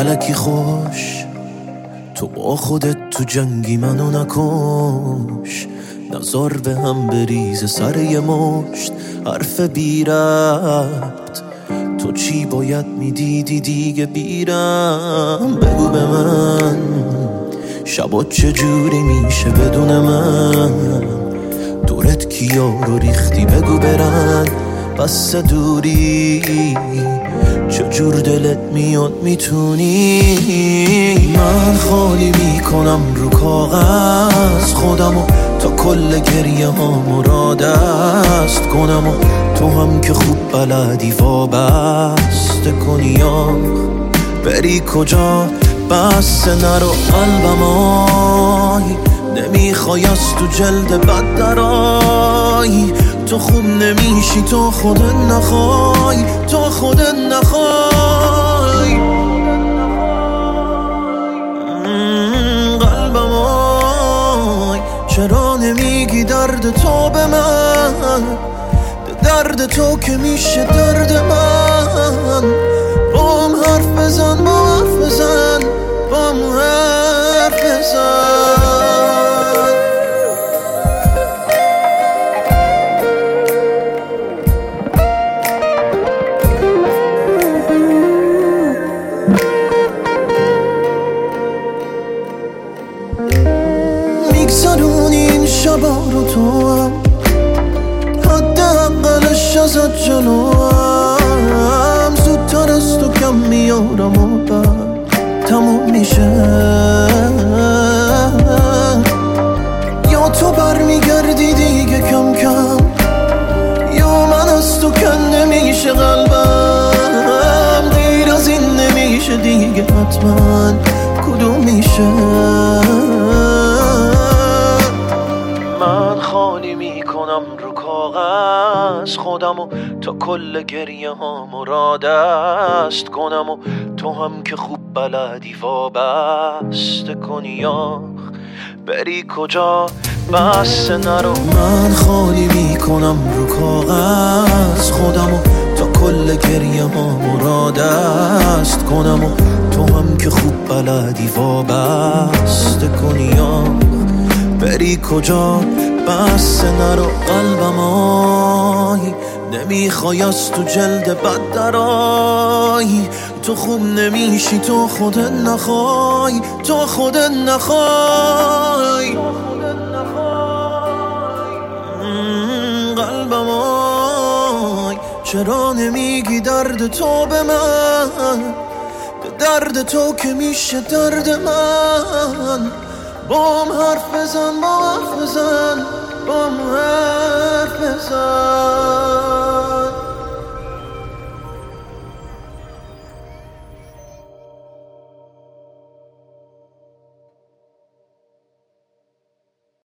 الکی خوش تو با خودت تو جنگی منو نکش، نزار به هم بریز سر یه مشت حرف بی ربط. تو چی باید میدیدی دیگه بیرم؟ بگو به من شبات چجوری میشه بدون من؟ دورت کیا رو ریختی بگو برن بس دوری، چجور دلت میاد میتونی؟ من خالی میکنم رو کاغذ خودمو تا کل گریه ها مرادست کنم، و تو هم که خوب بلدی وابسته کنی یا بری کجا؟ بس نرو قلبم آی، نمیخوای از تو جلد بد درای. تو خوب نمیشی تو خودت نخوای، تو خودت نخوای. قلبم آی چرا نمیگی درد تو به من؟ درد تو که میشه درد من. بام حرف بزن، بام حرف بزن، بام حرف بزن. میگذرونی این شبا رو تو هم، حداقلش ازت جلوم. زودتر از تو کم میارم و بعد تموم میشه. یا تو برمیگردی دیگه کم کم، یا من از تو کنده میشه قلبم. دیر از این نمیشه دیگه حتما، کدوم میشه؟ من خالی میکنم رو کاغذ خودمو تا کل گریه ها مرادست کنم، و تو هم که خوب بلدی وابسته کنی یا بری کجا؟ بس نرو. من خالی میکنم رو کاغذ خودمو تا کل گریه ها مرادست کنم، و تو هم که خوب بلدی وابسته کنی یا بری کجا؟ بس نرو قلبم آی، نمیخوای از تو جلد بد درای. تو خوب نمیشی تو خودت نخوای، تو خودت نخوای. قلبم آی چرا نمیگی درد تو به من؟ درد تو که میشه درد من. بام حرف بزن، بام حرف بزن، بام حرف بزن.